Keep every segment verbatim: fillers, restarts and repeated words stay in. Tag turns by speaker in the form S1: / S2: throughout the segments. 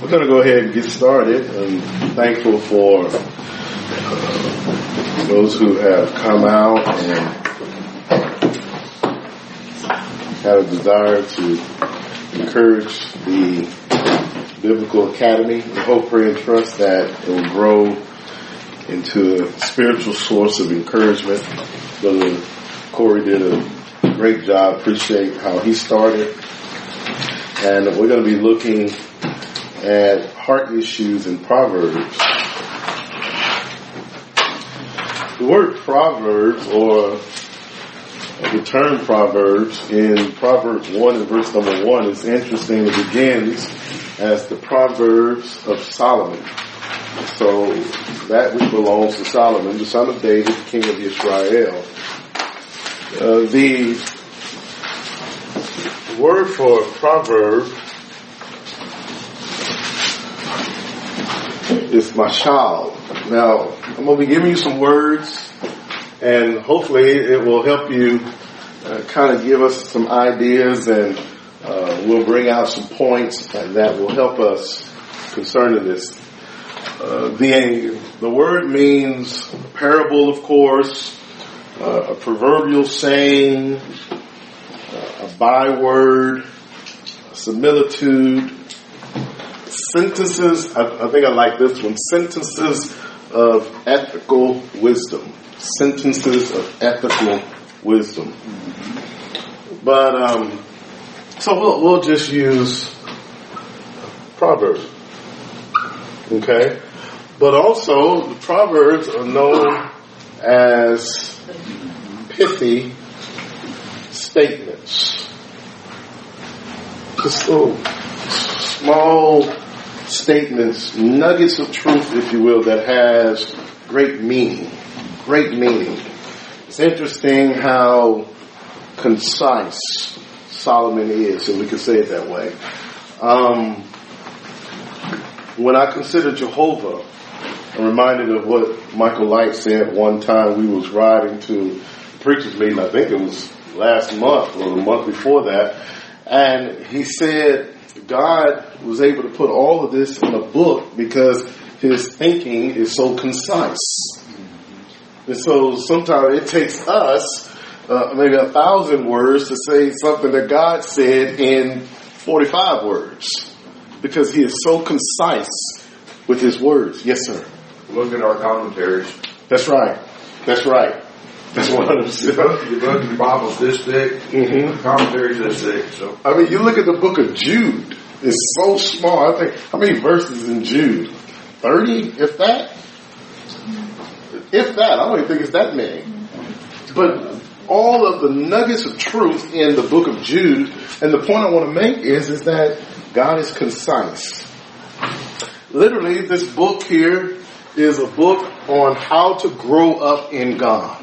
S1: we're going to go ahead and get started. I'm thankful for uh, those who have come out and had a desire to encourage the Biblical Academy. We hope, pray, and trust that it will grow into a spiritual source of encouragement. Brother Corey did a great job. Appreciate how he started. And we're going to be looking at heart issues in Proverbs. The word Proverbs, or the term Proverbs, in Proverbs one and verse number one is interesting. It begins as the Proverbs of Solomon. So that which belongs to Solomon, the son of David, king of Israel. Uh, the word for proverb is mashal. Now, I'm going to be giving you some words, and hopefully it will help you uh, kind of give us some ideas, and uh, we'll bring out some points that will help us concerning this. Uh, the the word means a parable, of course, uh, a proverbial saying, uh, a byword, a similitude, sentences. I, I think I like this one. Sentences of ethical wisdom. Sentences of ethical wisdom. But um, so we'll we'll just use Proverbs. Okay. But also, the Proverbs are known as pithy statements. Just little small statements, nuggets of truth, if you will, that has great meaning. Great meaning. It's interesting how concise Solomon is, and we can say it that way. Um, when I consider Jehovah, I'm reminded of what Michael Light said one time. We was riding to a preacher's meeting, I think it was last month or the month before that, and he said God was able to put all of this in a book because his thinking is so concise. And so sometimes it takes us uh, maybe a thousand words to say something that God said in forty-five words, because he is so concise with his words. Yes, sir.
S2: Look at our commentaries.
S1: That's right. That's right. That's one hundred percent.
S2: The book of the Bible's this thick.
S1: Mm-hmm.
S2: The commentaries this thick. So
S1: I mean, you look at the book of Jude. It's so small. I think, how many verses in Jude? thirty, if that? If that. I don't even think it's that many. But all of the nuggets of truth in the book of Jude, and the point I want to make is, is that God is concise. Literally, this book here is a book on how to grow up in God.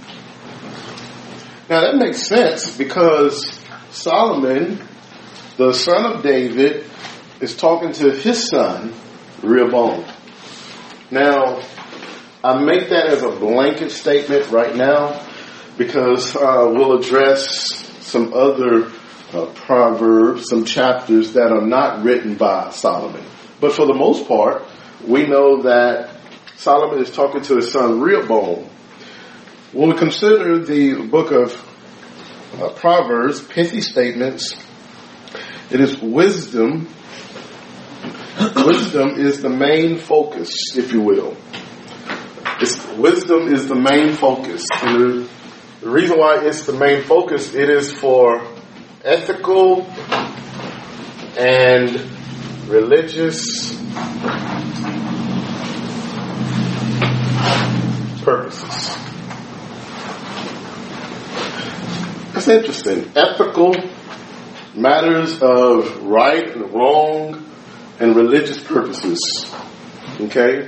S1: Now that makes sense because Solomon, the son of David, is talking to his son, Rehoboam. Now, I make that as a blanket statement right now because uh, we'll address some other uh, proverbs, some chapters that are not written by Solomon. But for the most part, we know that Solomon is talking to his son Rehoboam. When we consider the book of uh, Proverbs, pithy statements, it is wisdom. Wisdom is the main focus, if you will. It's, wisdom is the main focus. And the, the reason why it's the main focus, it is for ethical and religious purposes. That's interesting. Ethical, matters of right and wrong, and religious purposes. Okay?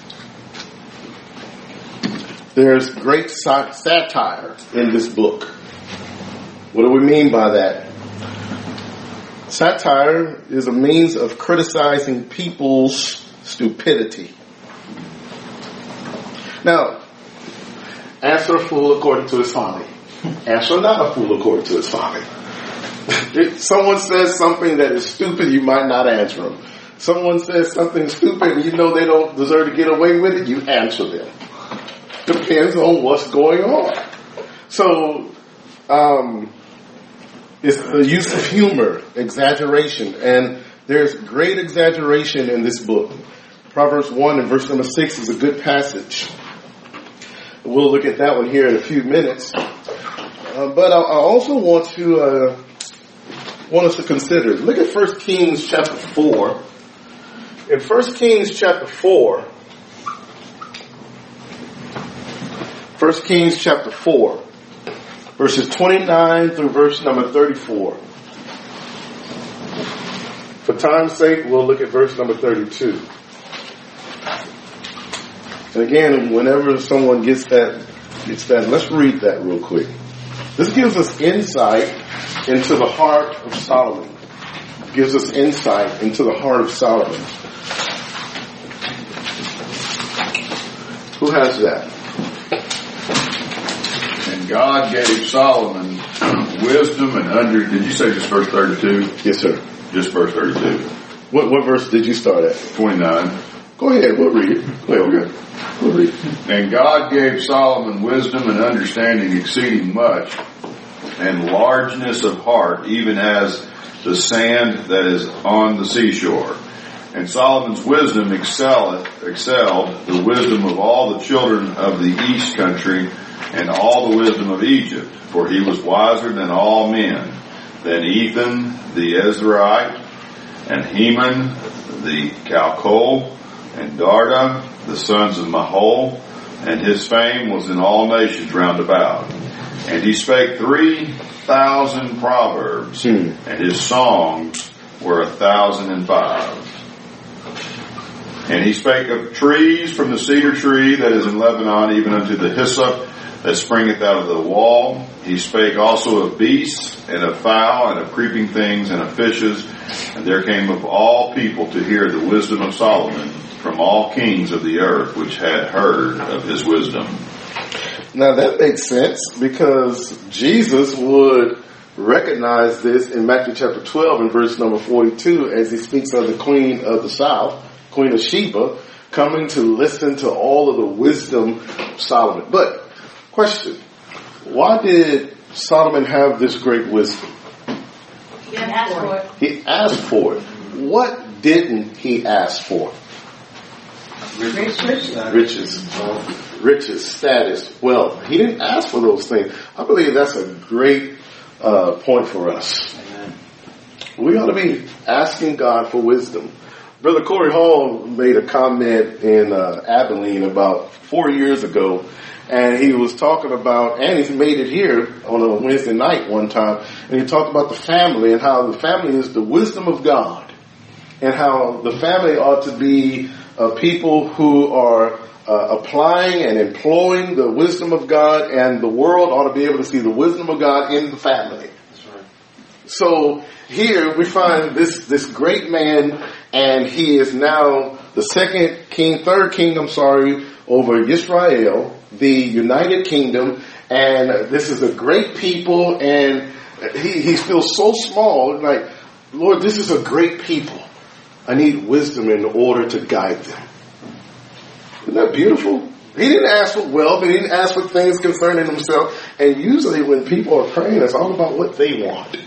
S1: There's great satire in this book. What do we mean by that? Satire is a means of criticizing people's stupidity. Now, answer a fool according to his folly. Answer not a fool according to his folly. If someone says something that is stupid, you might not answer them. Someone says something stupid and you know they don't deserve to get away with it, you answer them. Depends on what's going on. So, um, it's the use of humor, exaggeration, and there's great exaggeration in this book. Proverbs one and verse number six is a good passage. We'll look at that one here in a few minutes. Uh, but I, I also want to uh, want us to consider. Look at First Kings chapter four. In First Kings chapter four, First Kings chapter four, verses twenty-nine through verse number thirty-four. For time's sake, we'll look at verse number thirty-two. And again, whenever someone gets that, gets that, let's read that real quick. This gives us insight into the heart of Solomon. It gives us insight into the heart of Solomon. Who has that?
S3: And God gave Solomon wisdom and under. Did you say just verse thirty-two?
S1: Yes, sir.
S3: Just verse thirty-two.
S1: What what verse did you start at?
S3: twenty-nine.
S1: Go ahead. We'll read it. Go ahead. Okay. We'll read it.
S3: And God gave Solomon wisdom and understanding exceeding much, and largeness of heart, even as the sand that is on the seashore. And Solomon's wisdom excelled, excelled the wisdom of all the children of the east country and all the wisdom of Egypt, for he was wiser than all men, than Ethan the Ezraite, and Heman the Calcol, and Darda, the sons of Mahol, and his fame was in all nations round about. And he spake three thousand proverbs,
S1: Hmm.
S3: and his songs were a thousand and five. And he spake of trees, from the cedar tree that is in Lebanon, even unto the hyssop that springeth out of the wall. He spake also of beasts, and of fowl, and of creeping things, and of fishes. And there came of all people to hear the wisdom of Solomon, from all kings of the earth, which had heard of his wisdom.
S1: Now that makes sense, because Jesus would recognize this in Matthew chapter twelve and verse number forty-two, as he speaks of the Queen of the South, Queen of Sheba, coming to listen to all of the wisdom of Solomon. But, question, why did Solomon have this great wisdom?
S4: He asked for it.
S1: He asked for it. What didn't he ask for?
S4: Riches.
S1: Riches. Riches, status, wealth. He didn't ask for those things. I believe that's a great uh, point for us.
S5: Amen.
S1: We ought to be asking God for wisdom. Brother Corey Hall made a comment in uh, Abilene about four years ago, and he was talking about, and he's made it here on a Wednesday night one time, and he talked about the family and how the family is the wisdom of God, and how the family ought to be uh, people who are uh, applying and employing the wisdom of God, and the world ought to be able to see the wisdom of God in the family.
S5: That's right.
S1: So here we find this, this great man, and he is now the second king, third king, I'm sorry, over Israel, the United Kingdom, and this is a great people, and he, he feels so small, like, Lord, this is a great people. I need wisdom in order to guide them. Isn't that beautiful? He didn't ask for wealth, he didn't ask for things concerning himself, and usually when people are praying, it's all about what they want.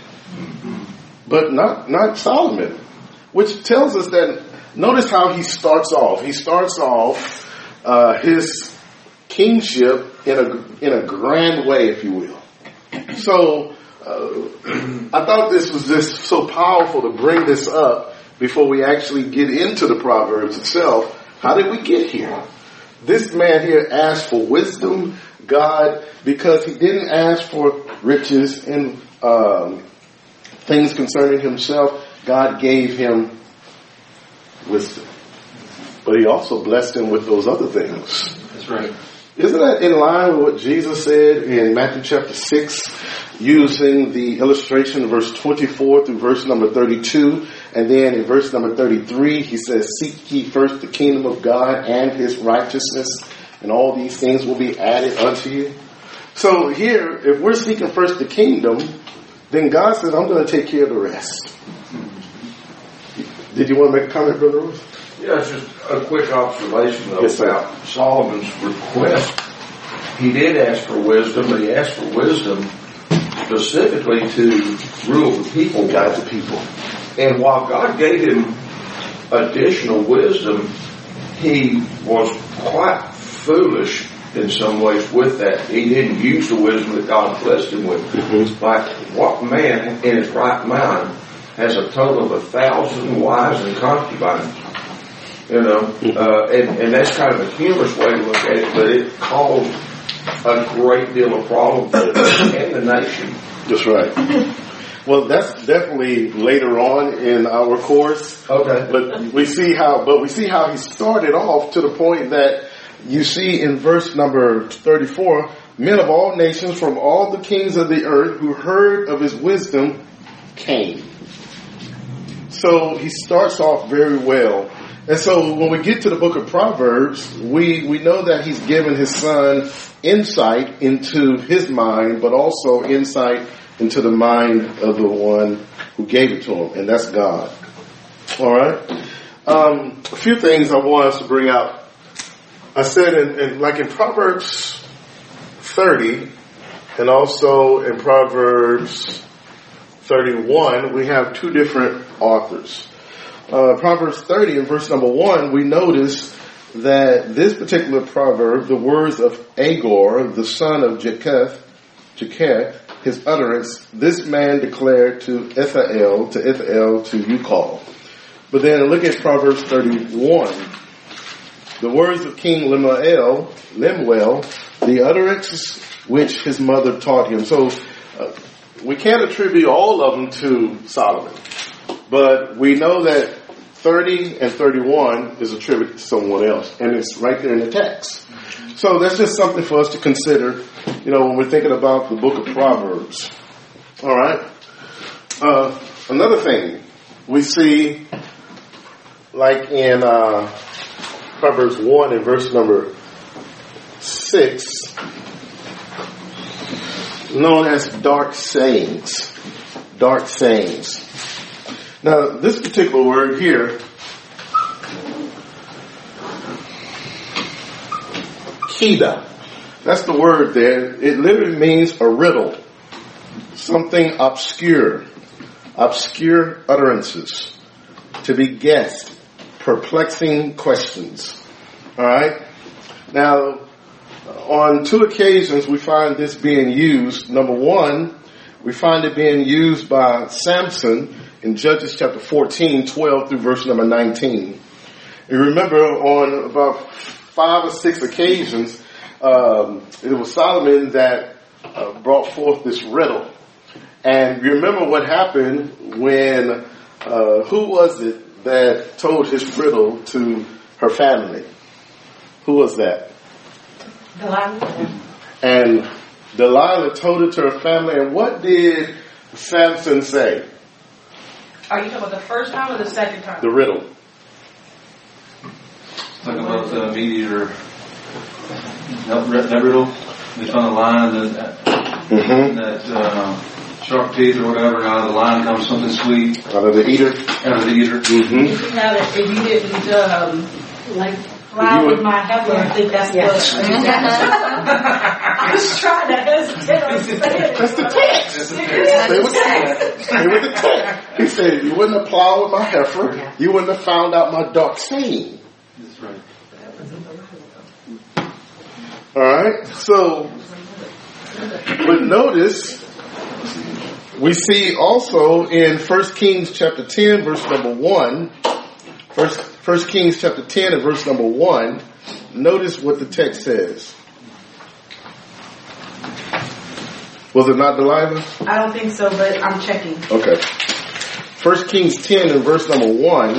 S1: But not, not Solomon. Which tells us that, notice how he starts off. He starts off uh, his kingship in a in a grand way, if you will. So uh, I thought this was just so powerful to bring this up before we actually get into the Proverbs itself. How did we get here? This man here asked for wisdom, God, because he didn't ask for riches and um, things concerning himself. God gave him wisdom. But he also blessed him with those other things.
S5: That's right.
S1: Isn't that in line with what Jesus said in Matthew chapter six, using the illustration verse twenty-four through verse number thirty-two, and then in verse number thirty-three, he says, seek ye first the kingdom of God and his righteousness, and all these things will be added unto you. So here, if we're seeking first the kingdom, then God says, I'm going to take care of the rest. Did you want to make a comment, Brother Ruth?
S2: Yeah, it's just a quick observation though
S1: Yes, sir.
S2: about Solomon's request. He did ask for wisdom, but he asked for wisdom specifically to rule the people.
S1: Guide the people.
S2: And while God gave him additional wisdom, he was quite foolish in some ways with that. He didn't use the wisdom that God blessed him with.
S1: Mm-hmm.
S2: Like, what man in his right mind has a total of a thousand wives and concubines? You know, uh, and, and that's kind of a humorous way to look at it, but it caused a great deal of problem for them and the nation.
S1: That's right. Well, that's definitely later on in our course.
S2: Okay.
S1: But we see how, but we see how he started off to the point that you see in verse number thirty-four, men of all nations from all the kings of the earth who heard of his wisdom came. So he starts off very well. And so when we get to the book of Proverbs, we, we know that he's given his son insight into his mind, but also insight into the mind of the one who gave it to him, and that's God. All right. Um, a few things I want us to bring out. I said, in, in, like in Proverbs thirty, and also in Proverbs thirty-one, we have two different authors. Uh, Proverbs thirty, in verse number one, we notice that this particular proverb, the words of Agor, the son of Jeketh, Jeketh, his utterance, this man declared to Ithael, to Ithael, to Ucal. But then look at Proverbs thirty-one. The words of King Lemuel, Lemuel, the utterance which his mother taught him. So uh, we can't attribute all of them to Solomon. But we know that thirty and thirty-one is attributed to someone else. And it's right there in the text. So that's just something for us to consider, you know, when we're thinking about the book of Proverbs. All right. Uh, another thing we see, like in uh, Proverbs one and verse number six, known as dark sayings. Dark sayings. Now, this particular word here, Kida, that's the word there. It literally means a riddle, something obscure, obscure utterances, to be guessed, perplexing questions. All right? Now, on two occasions we find this being used. Number one, we find it being used by Samson in Judges chapter fourteen, twelve through verse number nineteen. You remember on about five or six occasions, um, it was Solomon that uh, brought forth this riddle. And you remember what happened when, uh, who was it that told his riddle to her family? Who was that?
S4: Delilah.
S1: And Delilah told it to her family, and what did Samson say?
S4: Are you talking about the first time or the second time?
S1: The riddle.
S5: Talking about the meat eater. That, that riddle. They found a lion that,
S1: Mm-hmm.
S5: that uh, sharp teeth or whatever, and out of the lion comes something sweet.
S1: Out of the eater.
S5: Out of the eater.
S1: Mm-hmm.
S4: You see how that if you didn't um, like fly
S1: You
S4: with
S1: would-
S4: my heifer, I think that's
S6: Yeah.
S4: what. I was trying to hesitate on saying it.
S1: That's the text. Stay with the text. Stay with the text. He said, you wouldn't have plowed with my heifer. You wouldn't have found out my dark saying.
S5: That's right.
S1: All right. So, but notice, we see also in First Kings chapter ten, verse number one, First, First Kings chapter ten and verse number one, notice what the text says. Was it not Delilah?
S4: I don't think so, but I'm checking.
S1: Okay. First Kings ten and verse number one.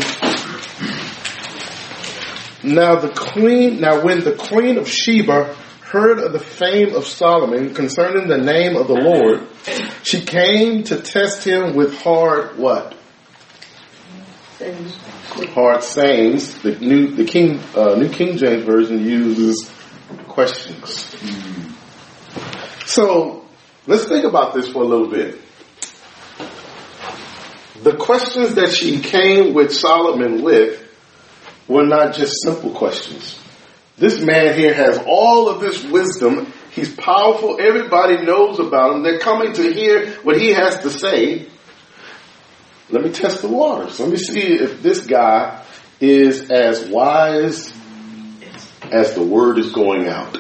S1: Now the queen, now when the queen of Sheba heard of the fame of Solomon concerning the name of the Lord, she came to test him with hard what? Hard sayings. The new, the King, uh, New King James Version uses questions. So let's think about this for a little bit. the questions that she came with Solomon with were not just simple questions. This man here has all of this wisdom. He's powerful. Everybody knows about him. They're coming to hear what he has to say. Let me test the waters. Let me see if this guy is as wise as the word is going out.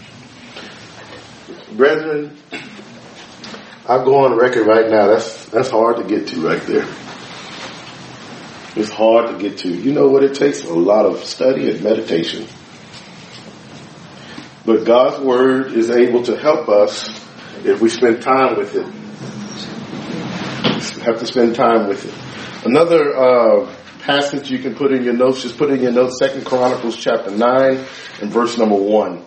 S1: Brethren, I'll go on record right now. That's that's hard to get to right there. It's hard to get to. You know what it takes? A lot of study and meditation. But God's word is able to help us if we spend time with it. We have to spend time with it. Another uh, passage you can put in your notes, just put in your notes, Second Chronicles chapter nine and verse number one.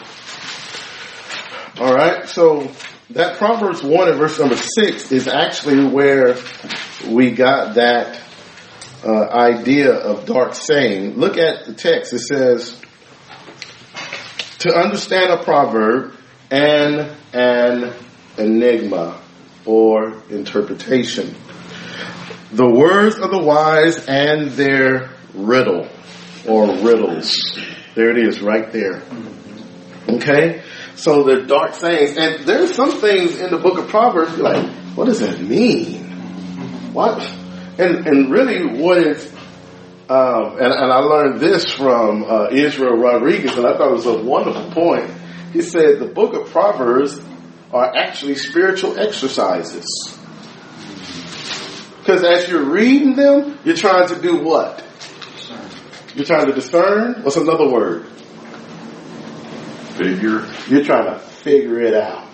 S1: All right, so that Proverbs one and verse number six is actually where we got that uh, idea of dark saying. Look at the text. It says, to understand a proverb and an enigma or interpretation. The words of the wise and their riddle or riddles. There it is right there. Okay? So they're dark sayings. And there's some things in the book of Proverbs, you're like, what does that mean? What? And and really what is, um, and, and I learned this from uh, Israel Rodriguez, and I thought it was a wonderful point. He said the book of Proverbs are actually spiritual exercises. Because as you're reading them, you're trying to do what? You're trying to discern? What's another word?
S3: Figure.
S1: You're trying to figure it out.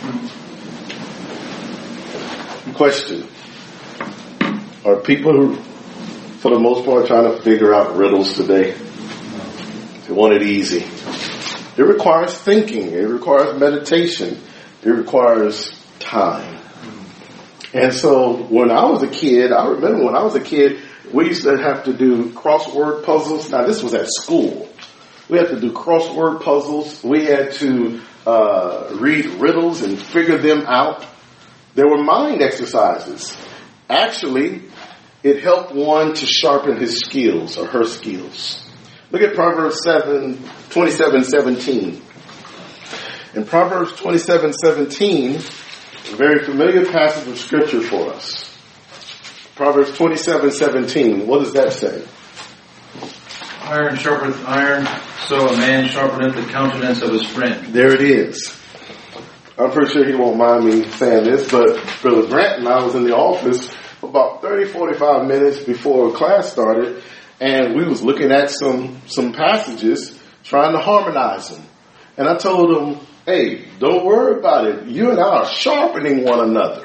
S1: Question. Are people who, for the most part, trying to figure out riddles today? They want it easy. It requires thinking. It requires meditation. It requires time. And so when I was a kid, I remember when I was a kid, we used to have to do crossword puzzles. Now, this was at school. We had to do crossword puzzles. We had to uh, read riddles and figure them out. There were mind exercises. Actually, it helped one to sharpen his skills or her skills. Look at Proverbs seven, twenty-seven seventeen. In Proverbs twenty-seven seventeen, a very familiar passage of scripture for us. Proverbs twenty-seven seventeen. What does that say?
S5: Iron sharpeneth iron, so a man sharpeneth the countenance of his friend.
S1: There it is. I'm pretty sure he won't mind me saying this, but Brother Grant and I was in the office about thirty, forty-five minutes before class started, and we was looking at some, some passages, trying to harmonize them. And I told him, hey, don't worry about it. You and I are sharpening one another.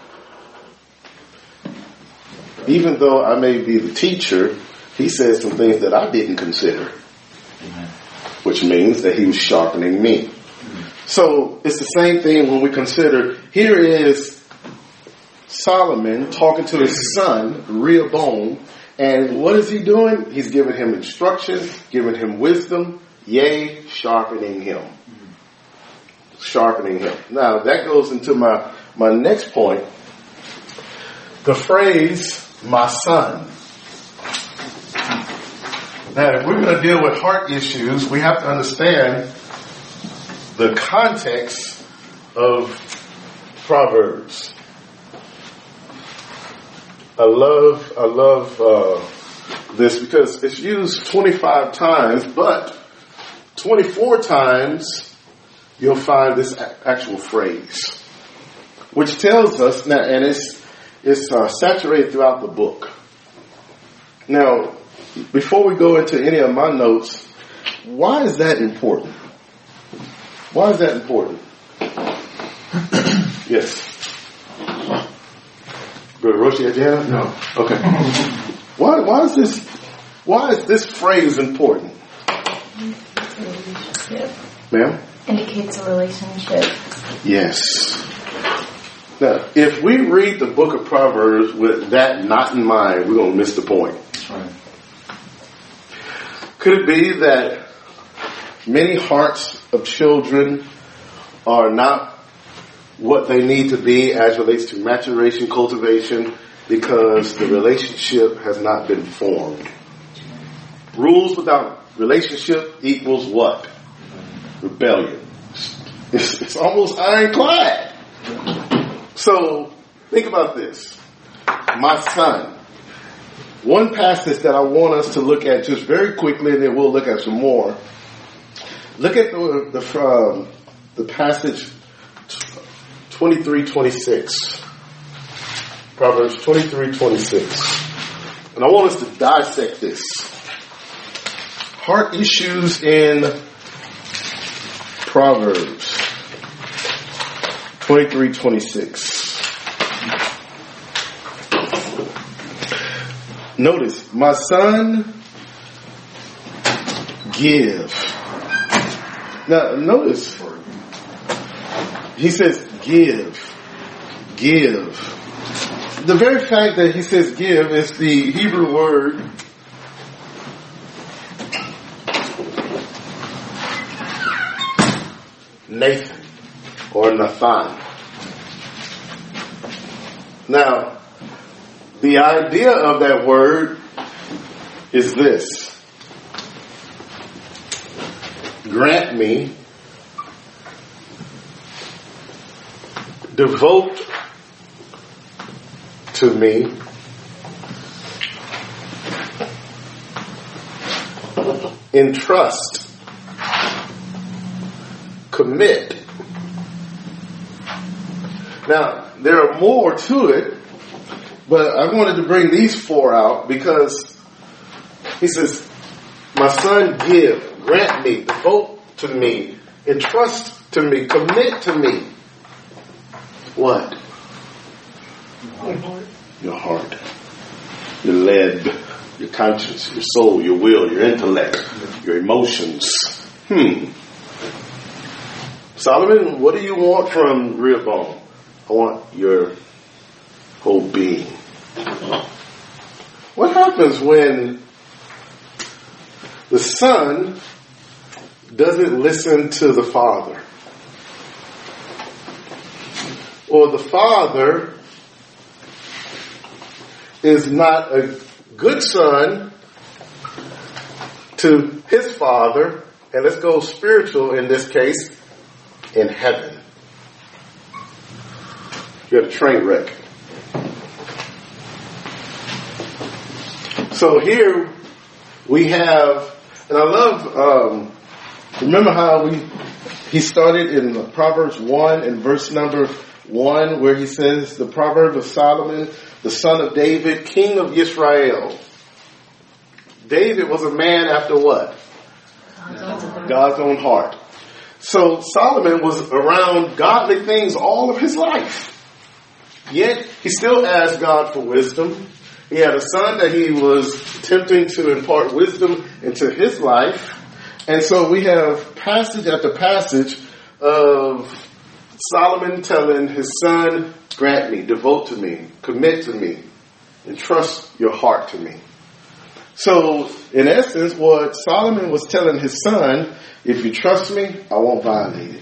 S1: Even though I may be the teacher, he said some things that I didn't consider, which means that he was sharpening me. So it's the same thing when we consider, here is Solomon talking to his son, Rehoboam, and what is he doing? He's giving him instruction, giving him wisdom, yea, sharpening him. Sharpening him. Now that goes into my, my next point. The phrase, my son. Now, if we're going to deal with heart issues, we have to understand the context of Proverbs. I love, I love uh, this because it's used twenty-five times, but twenty-four times you'll find this actual phrase, which tells us now, and it's it's uh, saturated throughout the book. Now, before we go into any of my notes, why is that important? Why is that important? Yes. Brother Roshi, had you had it? No. Okay. Why? Why is this? Why is this phrase important? Ma'am?
S4: Indicates a relationship.
S1: Yes. Now, if we read the book of Proverbs with that not in mind, we're going to miss the point.
S5: Right.
S1: Could it be that many hearts of children are not what they need to be as relates to maturation, cultivation, because the relationship has not been formed. Rules without relationship equals what? Rebellion. It's, it's almost ironclad. So think about this. My son. One passage that I want us to look at just very quickly, and then we'll look at some more. Look at the the, um, the passage twenty-three twenty-six. Proverbs twenty-three twenty-six. And I want us to dissect this. Heart issues in Proverbs twenty-three twenty-six. Notice, my son, give. Now, notice, he says, give, give. The very fact that he says give is the Hebrew word Nathan or Nathan. Now, the idea of that word is this. Grant me, devote to me, entrust, commit. Now, there are more to it, but I wanted to bring these four out because he says, my son, give, grant me, devote to me, entrust to me, commit to me. What? Your heart, your lead, your conscience, your soul, your will, your intellect, your emotions. Hmm. Solomon, what do you want from Rehoboam? I want your whole being. What happens when the son doesn't listen to the father? Or the father is not a good son to his father, and let's go spiritual in this case, in heaven. You have a train wreck. So here we have, and I love, um, remember how we he started in Proverbs one and verse number one, where he says, the Proverbs of Solomon, the son of David, king of Israel. David was a man after what? God's own heart. So Solomon was around godly things all of his life. Yet he still asked God for wisdom. He had a son that he was attempting to impart wisdom into his life. And so we have passage after passage of Solomon telling his son, grant me, devote to me, commit to me, entrust your heart to me. So, in essence, what Solomon was telling his son, if you trust me, I won't violate it.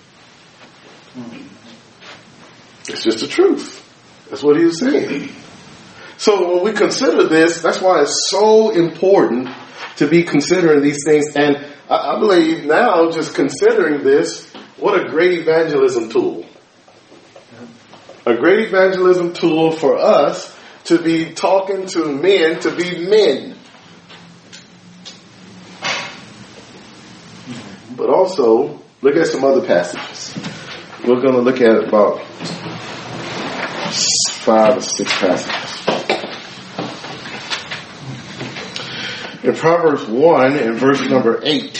S1: It's just the truth. That's what he was saying. So when we consider this, that's why it's so important to be considering these things. And I, I believe now, just considering this, what a great evangelism tool. A great evangelism tool for us to be talking to men, to be men. But also, look at some other passages. We're going to look at about five or six passages. In Proverbs one and verse number eight.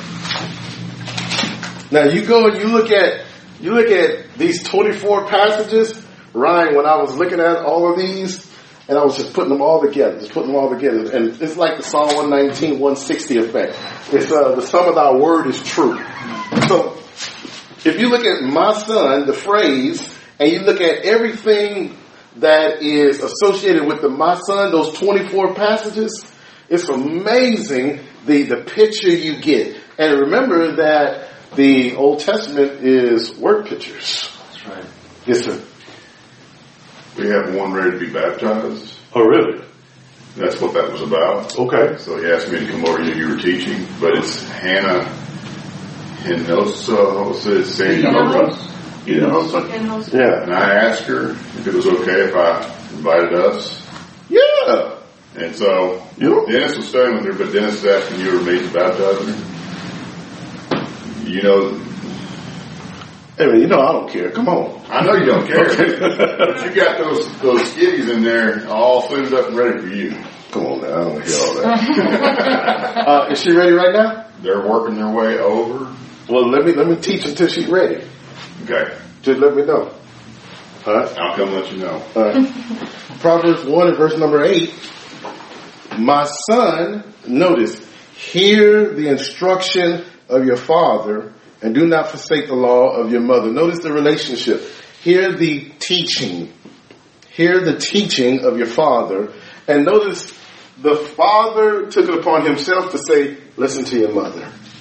S1: Now you go and you look at you look at these twenty-four passages. Ryan, when I was looking at all of these, and I was just putting them all together, just putting them all together, and it's like the Psalm one nineteen, one sixty effect. It's uh, the sum of thy word is true. So if you look at my son, the phrase, and you look at everything that is associated with the my son, those twenty-four passages, it's amazing the, the picture you get. And remember that the Old Testament is word pictures.
S5: That's right.
S1: Yes, sir.
S3: We have one ready to be baptized.
S1: Oh, really?
S3: That's what that was about.
S1: Okay.
S3: So he asked me to come over here. You were teaching, but it's Hannah Hinosa. What's it?
S4: Hinojosa.
S3: Hinojosa.
S1: Yeah.
S3: And I asked her if it was okay if I invited us.
S1: Yeah.
S3: And so
S1: Yeah.
S3: Dennis was staying with her, but Dennis is asking you or me to baptize her. You know,
S1: Hey, man, you know I don't care. Come on.
S3: I know you don't care, but you got those those skivvies in there all suited up and ready for you.
S1: Come on, man. I don't hear all that. uh, is she ready right now?
S3: They're working their way over.
S1: Well, let me let me teach until she's ready.
S3: Okay,
S1: Just let me know. All right.
S3: I'll come let you know.
S1: All right. Proverbs one and verse number eight. My son, notice, hear the instruction of your father and do not forsake the law of your mother. Notice the relationship. Hear the teaching. Hear the teaching of your father. And notice the father took it upon himself to say, listen to your mother.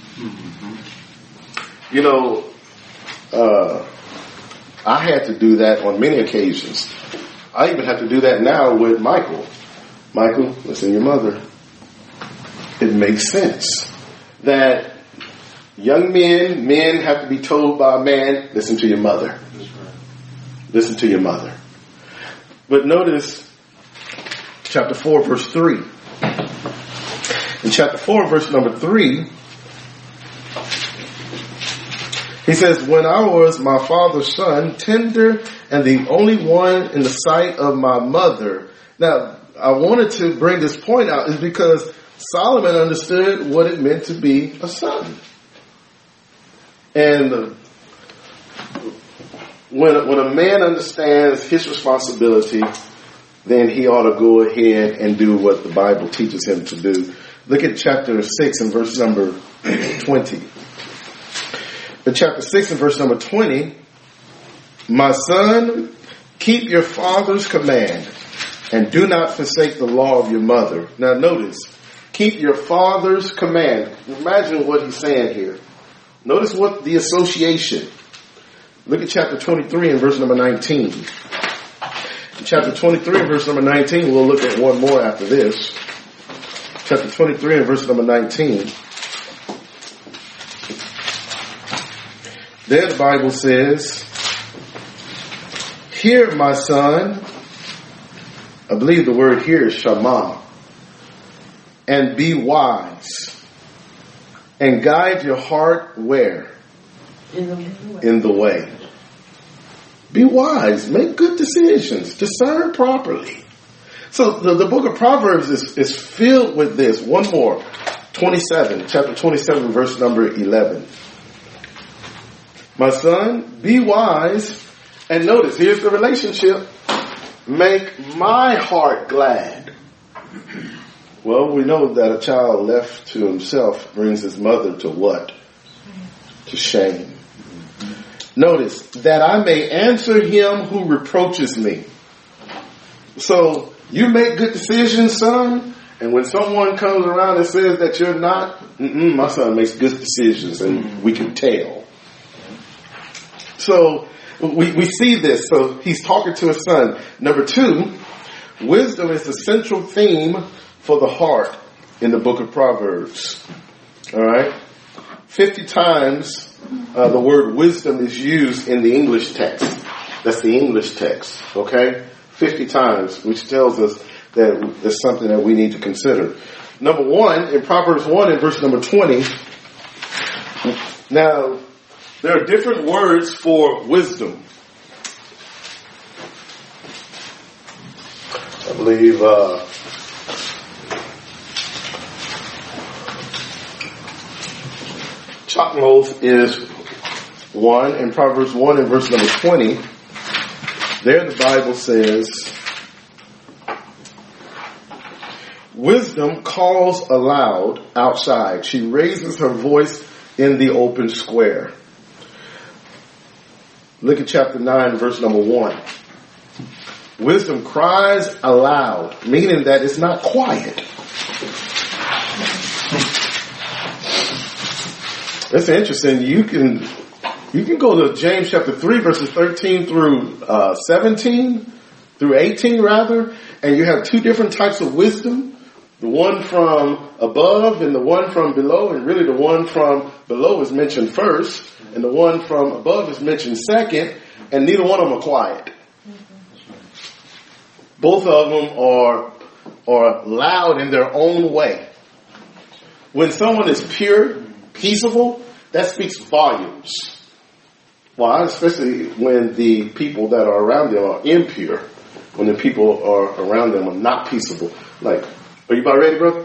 S1: Mm-hmm. You know, uh, I had to do that on many occasions. I even have to do that now with Michael. Michael, listen to your mother. It makes sense that young men, men have to be told by a man, listen to your mother. Listen to your mother. But notice chapter four, verse three. In chapter four, verse number three, he says, when I was my father's son, tender and the only one in the sight of my mother. Now, I wanted to bring this point out is because Solomon understood what it meant to be a son. And uh, when, when a man understands his responsibility, then he ought to go ahead and do what the Bible teaches him to do. Look at chapter six and verse number twenty. In chapter six and verse number twenty, my son, keep your father's command and do not forsake the law of your mother. Now notice, keep your father's command. Imagine what he's saying here. Notice what the association. Look at chapter twenty-three and verse number nineteen. In chapter twenty-three and verse number nineteen, we'll look at one more after this. Chapter twenty-three and verse number nineteen. There the Bible says, hear my son. I believe the word here is Shama. And be wise. And guide your heart where?
S4: In the way.
S1: In the way. Be wise. Make good decisions. Discern properly. So the, the book of Proverbs is, is filled with this. One more. twenty-seven. Chapter twenty-seven, verse number eleven. My son, be wise. And notice, here's the relationship. Make my heart glad. Well, we know that a child left to himself brings his mother to what? To shame. Notice, that I may answer him who reproaches me. So, you make good decisions, son, and when someone comes around and says that you're not, mm-mm, my son makes good decisions, and we can tell. So, we, we see this. So, he's talking to his son. Number two, wisdom is the central theme for the heart in the book of Proverbs. All right? fifty times uh, the word wisdom is used in the English text. That's the English text. Okay? fifty times, which tells us that it's something that we need to consider. Number one, in Proverbs one in verse number twenty, now, there are different words for wisdom. I believe uh, Chokmos is one. In Proverbs one in verse number twenty, there the Bible says, wisdom calls aloud outside. She raises her voice in the open square. Look at chapter nine, verse number one. Wisdom cries aloud, meaning that it's not quiet. That's interesting. You can you can go to James chapter three, verses thirteen through uh, seventeen. through eighteen rather, and you have two different types of wisdom, the one from above and the one from below, and really the one from below is mentioned first, and the one from above is mentioned second, and neither one of them are quiet. Both of them are, are loud in their own way. When someone is pure, peaceable, that speaks volumes. Why? Especially when the people that are around them are impure. When the people are around them are not peaceable. Like, are you about ready, brother?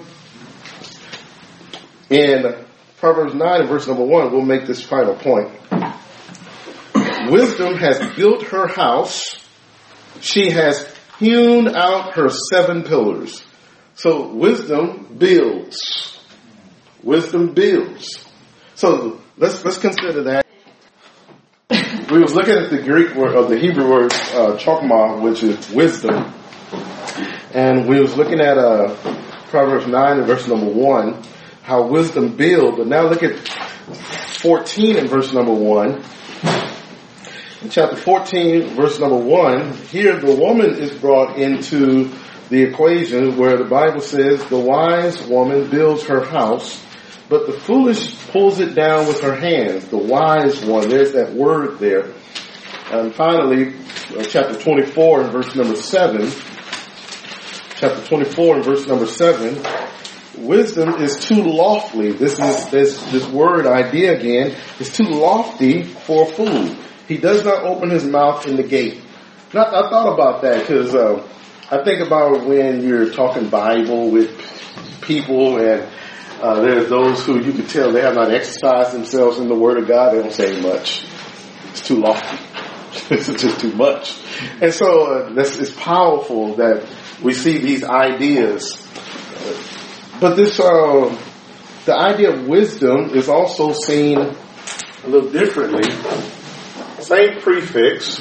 S1: In Proverbs nine and verse number one, we'll make this final point. Wisdom has built her house. She has hewn out her seven pillars. So wisdom builds. Wisdom builds. So let's let's consider that. We was looking at the Greek word, or the Hebrew word, uh, chokmah, which is wisdom. And we was looking at uh, Proverbs nine and verse number one, how wisdom builds. But now look at fourteen and verse number one. In chapter fourteen, verse number one, here the woman is brought into the equation where the Bible says the wise woman builds her house, but the foolish pulls it down with her hands. The wise one, there's that word there. And finally, uh, chapter twenty-four and verse number seven. Chapter twenty-four and verse number seven. Wisdom is too lofty. This is this this word idea again is too lofty for a fool. He does not open his mouth in the gate. Now, I thought about that because uh, I think about when you're talking Bible with people and Uh, there's those who you can tell they have not exercised themselves in the Word of God. They don't say much. It's too lofty. It's just too much. And so uh, this is powerful that we see these ideas. But this, uh, the idea of wisdom is also seen a little differently. Same prefix.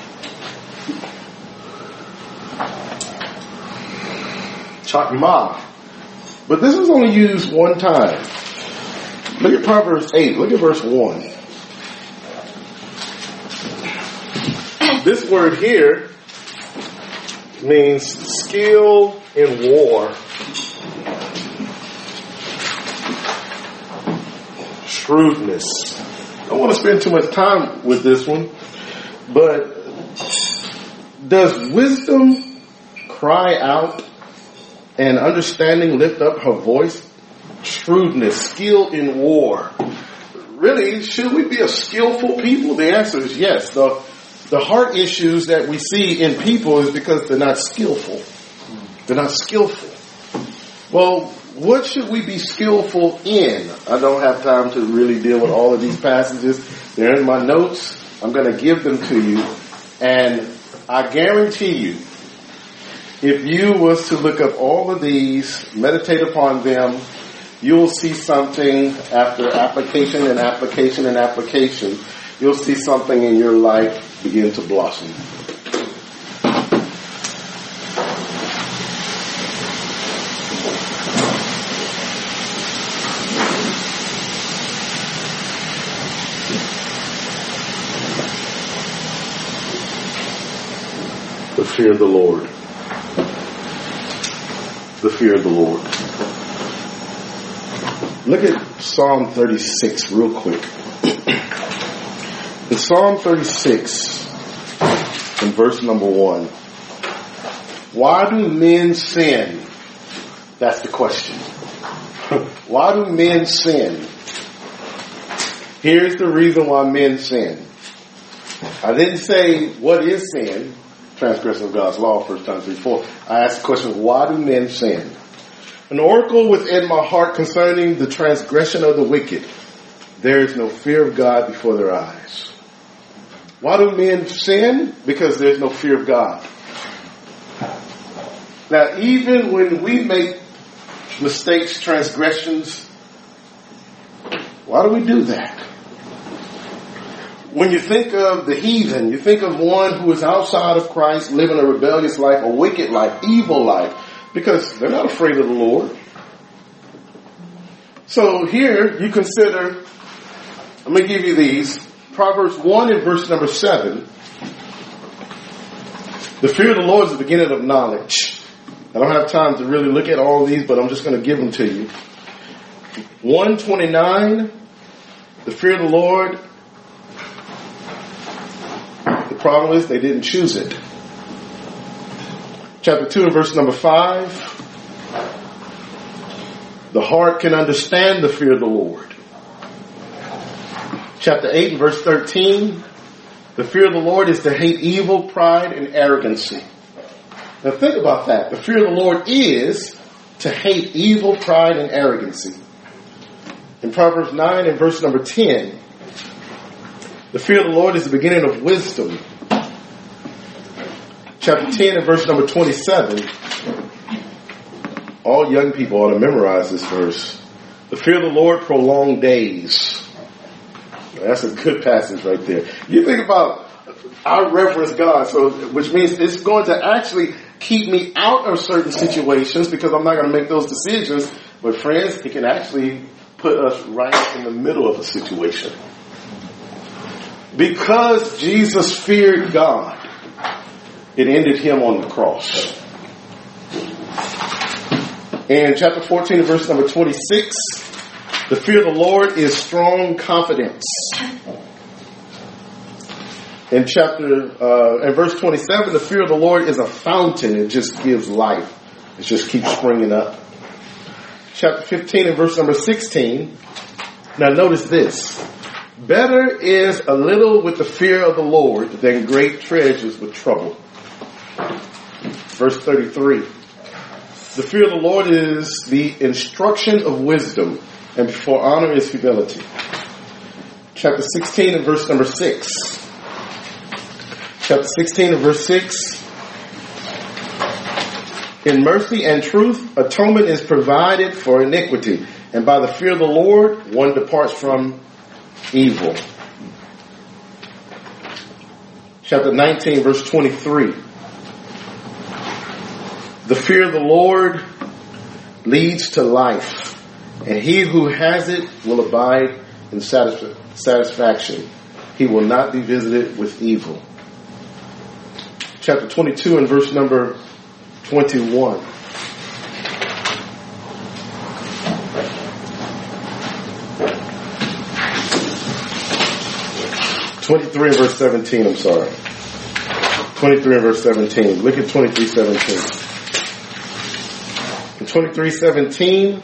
S1: Chokmah. But this was only used one time. Look at Proverbs eight. Look at verse one. This word here means skill in war. Shrewdness. I don't want to spend too much time with this one, but does wisdom cry out and understanding lift up her voice? Shrewdness, skill in war. Really, should we be a skillful people? The answer is yes. The, the heart issues that we see in people is because they're not skillful. They're not skillful. Well, what should we be skillful in? I don't have time to really deal with all of these passages. They're in my notes. I'm going to give them to you. And I guarantee you, if you was to look up all of these, meditate upon them, you'll see something after application and application and application. You'll see something in your life begin to blossom. The fear of the Lord. The fear of the Lord. Look at Psalm thirty-six real quick. In Psalm thirty-six, in verse number one, why do men sin? That's the question. Why do men sin? Here's the reason why men sin. I didn't say what is sin, transgression of God's law, First John three four. I asked the question, why do men sin? An oracle within my heart concerning the transgression of the wicked. There is no fear of God before their eyes. Why do men sin? Because there's no fear of God. Now, even when we make mistakes, transgressions, why do we do that? When you think of the heathen, you think of one who is outside of Christ, living a rebellious life, a wicked life, evil life, because they're not afraid of the Lord. So here you consider, I'm going to give you these. Proverbs one and verse number seven. The fear of the Lord is the beginning of knowledge. I don't have time to really look at all these, but I'm just going to give them to you. one twenty-nine, the fear of the Lord. The problem is they didn't choose it. Chapter two and verse number five. The heart can understand the fear of the Lord. Chapter eight and verse thirteen. The fear of the Lord is to hate evil, pride, and arrogancy. Now think about that. The fear of the Lord is to hate evil, pride, and arrogancy. In Proverbs nine and verse number ten, the fear of the Lord is the beginning of wisdom. Chapter ten and verse number twenty-seven. All young people ought to memorize this verse. The fear of the Lord prolong days. That's a good passage right there. You think about I reverence God, so which means it's going to actually keep me out of certain situations because I'm not going to make those decisions. But friends, it can actually put us right in the middle of a situation. Because Jesus feared God, it ended him on the cross. In chapter fourteen and verse number twenty-six, the fear of the Lord is strong confidence. In chapter, uh, in verse twenty-seven, the fear of the Lord is a fountain. It just gives life. It just keeps springing up. Chapter fifteen and verse number sixteen. Now notice this. Better is a little with the fear of the Lord than great treasures with trouble. Verse thirty-three. The fear of the Lord is the instruction of wisdom, and before honor is humility. Chapter sixteen and verse number six. Chapter sixteen and verse six. In mercy and truth, atonement is provided for iniquity, and by the fear of the Lord, one departs from evil. Chapter nineteen, verse twenty-three. The fear of the Lord leads to life, and he who has it will abide in satisf- satisfaction. He will not be visited with evil. Chapter twenty-two and verse number twenty-one. twenty-three and verse seventeen, I'm sorry. twenty-three and verse seventeen. Look at twenty-three seventeen. In twenty-three seventeen,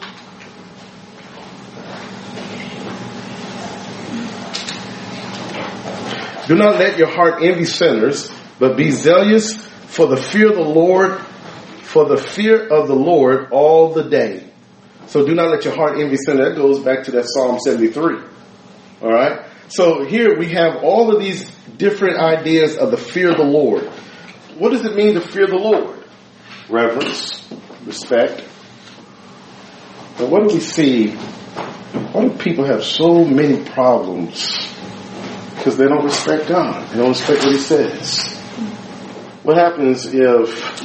S1: do not let your heart envy sinners, but be zealous for the fear of the Lord, for the fear of the Lord all the day. So do not let your heart envy sinners. That goes back to that Psalm seventy-three. All right. So here we have all of these different ideas of the fear of the Lord. What does it mean to fear the Lord? Reverence, respect. And what do we see? Why do people have so many problems? Because they don't respect God. They don't respect what he says. What happens if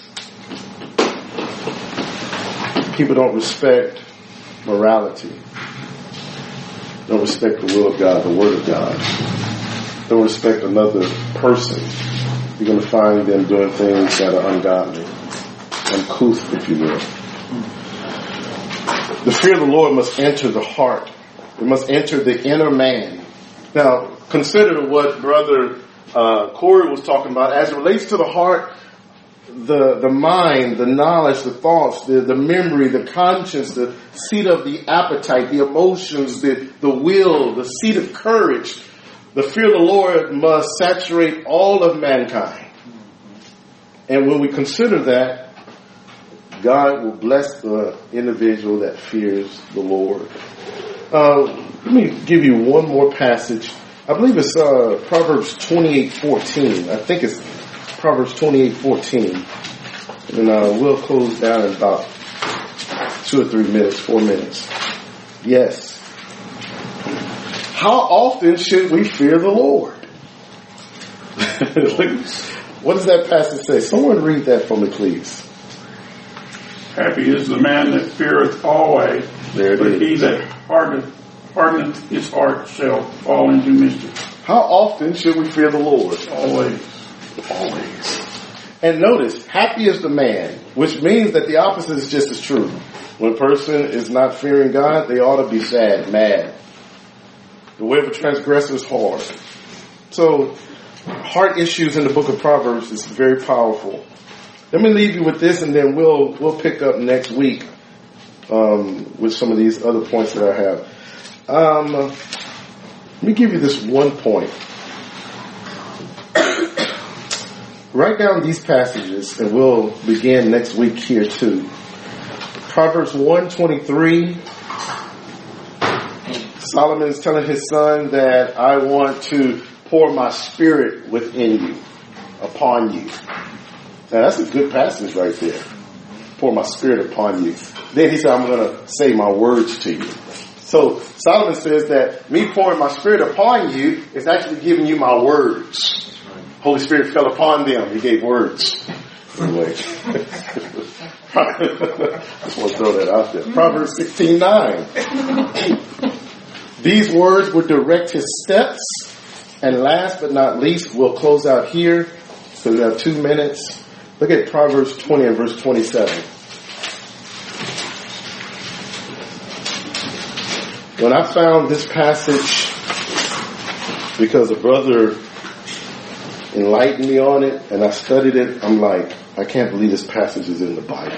S1: people don't respect morality? Don't respect the will of God, the word of God. Don't respect another person. You're going to find them doing things that are ungodly, uncouth, if you will. The fear of the Lord must enter the heart. It must enter the inner man. Now, consider what Brother uh, Corey was talking about. As it relates to the heart, the the mind, the knowledge, the thoughts, the, the memory, the conscience, the seat of the appetite, the emotions, the, the will, the seat of courage. The fear of the Lord must saturate all of mankind. And when we consider that, God will bless the individual that fears the Lord. Uh, let me give you one more passage. I believe it's uh, Proverbs twenty-eight fourteen. I think it's Proverbs twenty-eight fourteen. And uh, we'll close down in about two or three minutes, four minutes. Yes. How often should we fear the Lord? What does that passage say? Someone read that for me, please.
S6: Happy is the man that feareth always,
S1: There it
S6: but
S1: is.
S6: he that hardeneth, hardeneth his heart shall fall into mischief.
S1: How often should we fear the Lord?
S6: Always.
S1: Always. And notice, happy is the man, which means that the opposite is just as true. When a person is not fearing God, they ought to be sad, mad. The way of a transgressor is hard. So, heart issues in the book of Proverbs is very powerful. Let me leave you with this, and then we'll we'll pick up next week um, with some of these other points that I have. Um, let me give you this one point. Write down these passages, and we'll begin next week here too. Proverbs one twenty-three. Solomon is telling his son that I want to pour my spirit within you, upon you. Now that's a good passage right there. Pour my spirit upon you. Then he said, I'm going to say my words to you. So Solomon says that me pouring my spirit upon you is actually giving you my words. Holy Spirit fell upon them. He gave words. Anyway. Just want to throw that out there. Proverbs sixteen nine. These words would direct his steps. And last but not least, we'll close out here. So we have two minutes. Look at Proverbs twenty and verse twenty-seven. When I found this passage, because a brother enlightened me on it, and I studied it, I'm like, I can't believe this passage is in the Bible.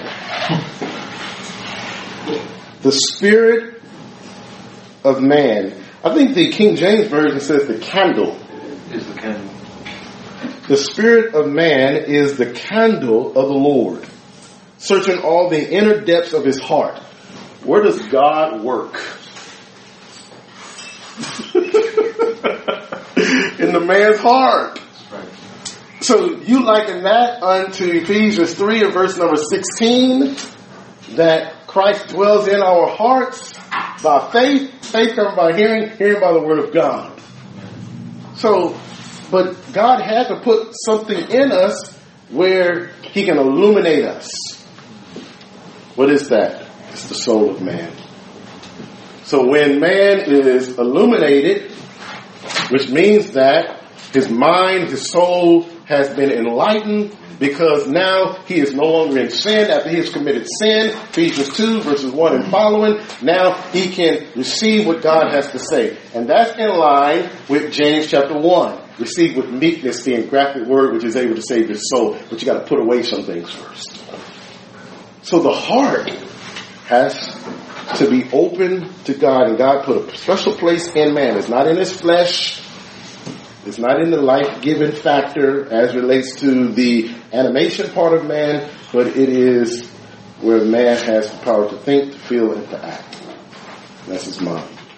S1: The spirit of man. I think the King James Version says the candle.
S5: Is the candle.
S1: The spirit of man is the candle of the Lord, searching all the inner depths of his heart. Where does God work? In the man's heart. So you liken that unto Ephesians three and verse number sixteen, that Christ dwells in our hearts by faith. Faith comes by hearing, hearing by the word of God. So, but God had to put something in us where he can illuminate us. What is that? It's the soul of man. So when man is illuminated, which means that his mind, his soul has been enlightened, because now he is no longer in sin after he has committed sin. Ephesians two verses one and following. Now he can receive what God has to say. And that's in line with James chapter one. Receive with meekness the engrafted word which is able to save your soul. But you got to put away some things first. So the heart has to be open to God, and God put a special place in man. It's not in his flesh. It's not in the life-giving factor as relates to the animation part of man, but it is where man has the power to think, to feel, and to act. That's his mind.